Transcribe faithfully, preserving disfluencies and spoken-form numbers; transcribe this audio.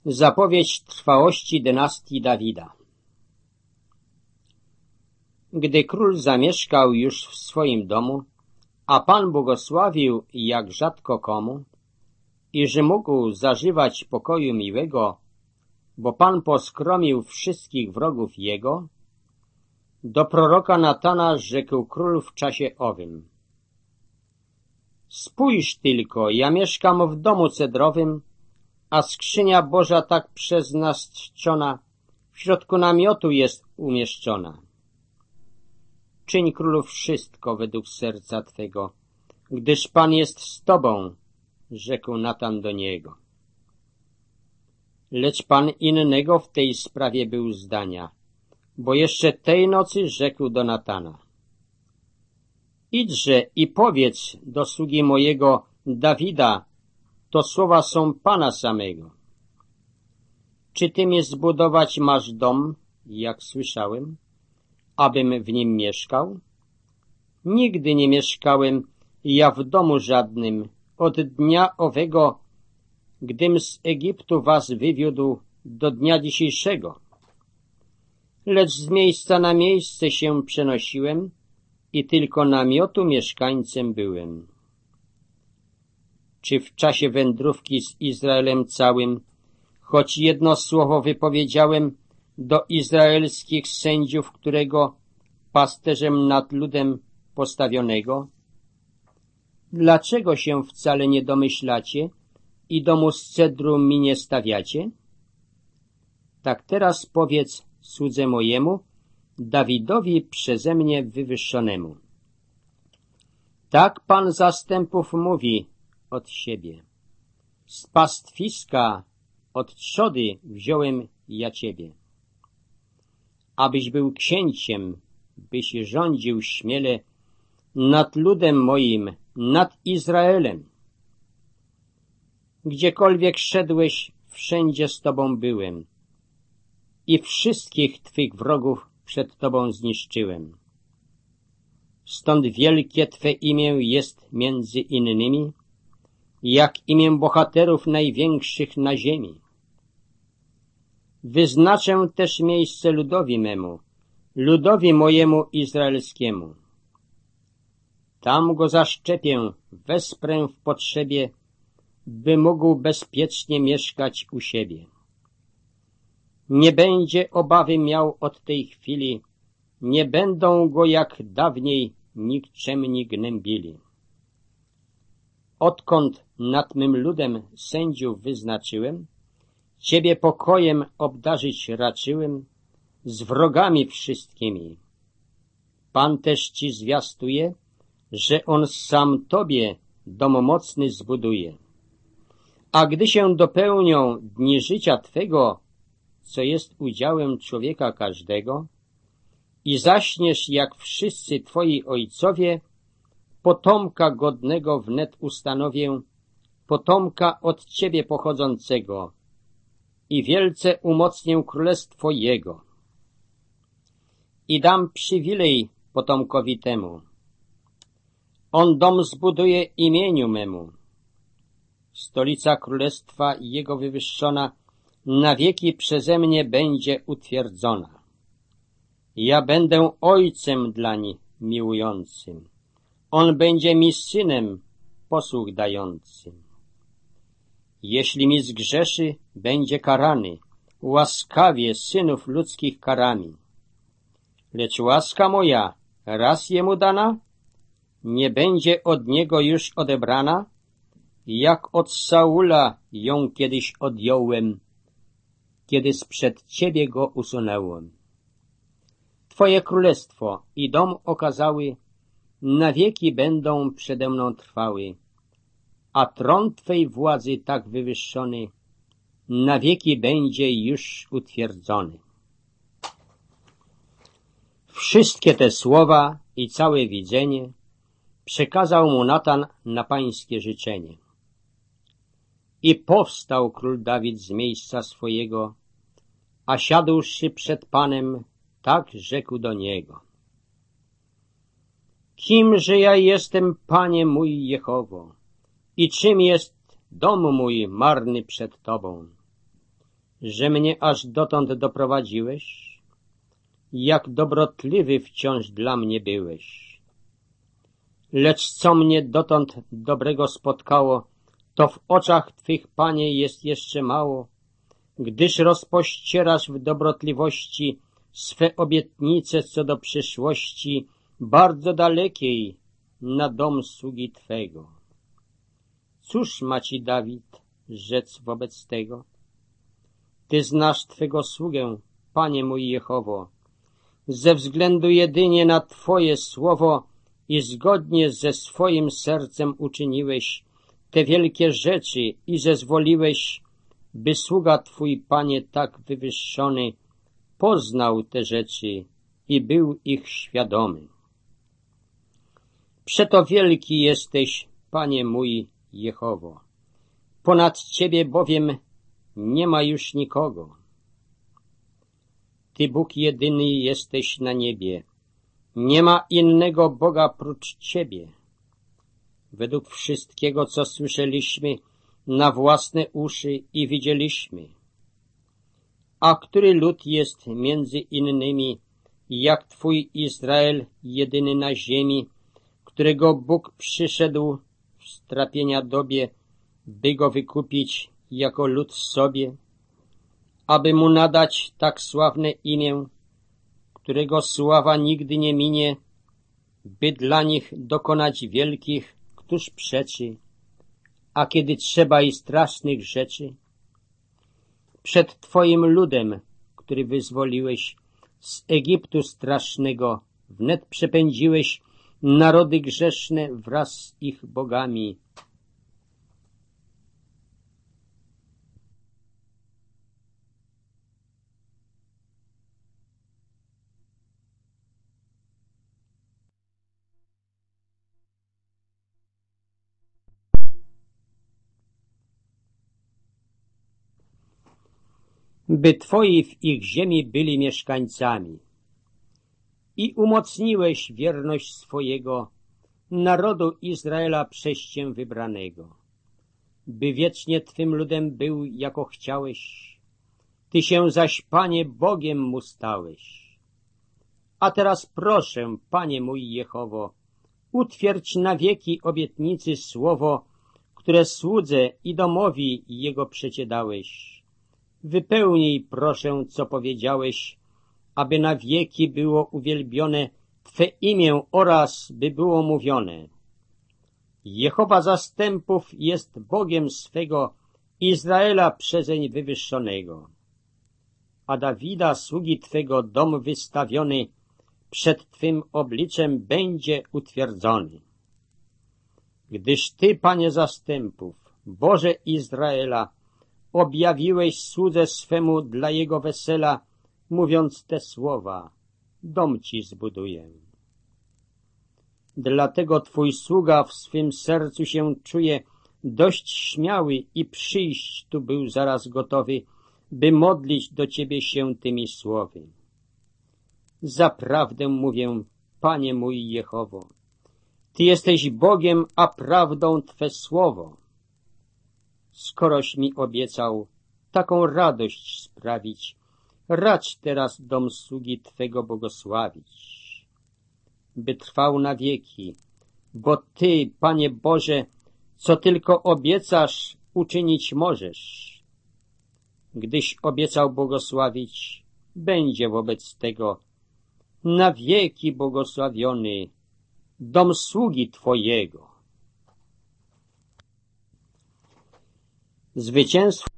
Zapowiedź trwałości dynastii Dawida. Gdy król zamieszkał już w swoim domu, a Pan błogosławił jak rzadko komu, i że mógł zażywać pokoju miłego, bo Pan poskromił wszystkich wrogów jego, do proroka Natana rzekł król w czasie owym: Spójrz tylko, ja mieszkam w domu cedrowym, a skrzynia Boża tak przez nas czczona w środku namiotu jest umieszczona. Czyń, królu, wszystko według serca Twego, gdyż Pan jest z Tobą, rzekł Natan do niego. Lecz Pan innego w tej sprawie był zdania, bo jeszcze tej nocy rzekł do Natana: Idźże i powiedz do sługi mojego Dawida, to słowa są Pana samego. Czy Ty mi zbudować masz dom, jak słyszałem, abym w nim mieszkał? Nigdy nie mieszkałem ja w domu żadnym od dnia owego, gdym z Egiptu was wywiódł do dnia dzisiejszego. Lecz z miejsca na miejsce się przenosiłem i tylko namiotu mieszkańcem byłem. Czy w czasie wędrówki z Izraelem całym, choć jedno słowo wypowiedziałem do izraelskich sędziów, którego pasterzem nad ludem postawionego? Dlaczego się wcale nie domyślacie i domu z cedru mi nie stawiacie? Tak teraz powiedz słudze mojemu, Dawidowi przeze mnie wywyższonemu. Tak Pan zastępów mówi od siebie: z pastwiska, od trzody wziąłem ja ciebie. Abyś był księciem, byś rządził śmiele nad ludem moim, nad Izraelem. Gdziekolwiek szedłeś, wszędzie z Tobą byłem i wszystkich Twych wrogów przed Tobą zniszczyłem. Stąd wielkie Twe imię jest między innymi, jak imię bohaterów największych na ziemi. Wyznaczę też miejsce ludowi memu, ludowi mojemu izraelskiemu. Tam go zaszczepię, wesprę w potrzebie, by mógł bezpiecznie mieszkać u siebie. Nie będzie obawy miał od tej chwili, nie będą go jak dawniej nikczemni gnębili. Odkąd nad mym ludem sędziów wyznaczyłem, Ciebie pokojem obdarzyć raczyłem z wrogami wszystkimi. Pan też Ci zwiastuje, że On sam Tobie dom mocny zbuduje. A gdy się dopełnią dni życia Twego, co jest udziałem człowieka każdego, i zaśniesz jak wszyscy Twoi ojcowie, potomka godnego wnet ustanowię, potomka od Ciebie pochodzącego, i wielce umocnię królestwo Jego. I dam przywilej potomkowi temu. On dom zbuduje imieniu memu. Stolica królestwa Jego wywyższona na wieki przeze mnie będzie utwierdzona. Ja będę ojcem dlań miłującym. On będzie mi synem posłuch dającym. Jeśli mi zgrzeszy, będzie karany, łaskawie synów ludzkich karami. Lecz łaska moja, raz jemu dana, nie będzie od niego już odebrana, jak od Saula ją kiedyś odjąłem, kiedy sprzed Ciebie go usunęłem. Twoje królestwo i dom okazały, na wieki będą przede mną trwały, a tron Twej władzy tak wywyższony, na wieki będzie już utwierdzony. Wszystkie te słowa i całe widzenie przekazał mu Natan na pańskie życzenie. I powstał król Dawid z miejsca swojego, a siadłszy przed Panem, tak rzekł do niego: Kimże ja jestem, Panie mój Jehowo, i czym jest dom mój marny przed Tobą? że mnie aż dotąd doprowadziłeś? Jak dobrotliwy wciąż dla mnie byłeś. Lecz co mnie dotąd dobrego spotkało, to w oczach Twych, Panie, jest jeszcze mało, gdyż rozpościerasz w dobrotliwości swe obietnice co do przyszłości bardzo dalekiej na dom sługi Twego. Cóż ma Ci, Dawid, rzec wobec tego? Ty znasz Twego sługę, Panie mój Jehowo, ze względu jedynie na Twoje słowo i zgodnie ze swoim sercem uczyniłeś te wielkie rzeczy i zezwoliłeś, by sługa Twój, Panie, tak wywyższony, poznał te rzeczy i był ich świadomy. Przeto wielki jesteś, Panie mój Jehowo, ponad Ciebie bowiem nie ma już nikogo. Ty, Bóg jedyny, jesteś na niebie, nie ma innego Boga prócz Ciebie. Według wszystkiego, co słyszeliśmy na własne uszy i widzieliśmy. A który lud jest między innymi, jak Twój Izrael, jedyny na ziemi, którego Bóg przyszedł w strapienia dobie, by go wykupić jako lud sobie, aby mu nadać tak sławne imię, którego sława nigdy nie minie, by dla nich dokonać wielkich, któż przeczy, a kiedy trzeba i strasznych rzeczy. Przed Twoim ludem, który wyzwoliłeś z Egiptu strasznego, wnet przepędziłeś narody grzeszne wraz z ich bogami. By Twoi w ich ziemi byli mieszkańcami. I umocniłeś wierność swojego narodu Izraela przez Cię wybranego, by wiecznie Twym ludem był, jako chciałeś. Ty się zaś, Panie, Bogiem mu stałeś. A teraz proszę, Panie mój Jehowo, utwierdź na wieki obietnicy słowo, które słudze i domowi Jego przecie dałeś. Wypełnij, proszę, co powiedziałeś, aby na wieki było uwielbione Twe imię oraz by było mówione. Jehowa zastępów jest Bogiem swego Izraela przezeń wywyższonego. A Dawida, sługi Twego, dom wystawiony przed Twym obliczem będzie utwierdzony. Gdyż Ty, Panie zastępów, Boże Izraela, objawiłeś słudze swemu dla jego wesela, mówiąc te słowa, dom Ci zbuduję. Dlatego Twój sługa w swym sercu się czuje dość śmiały i przyjść tu był zaraz gotowy, by modlić do Ciebie się tymi słowy. Zaprawdę mówię, Panie mój Jehowo, Ty jesteś Bogiem, a prawdą Twe słowo. Skoroś mi obiecał taką radość sprawić, racz teraz dom sługi Twego błogosławić, by trwał na wieki, bo Ty, Panie Boże, co tylko obiecasz, uczynić możesz. Gdyś obiecał błogosławić, będzie wobec tego na wieki błogosławiony dom sługi Twojego. Zwycięstwo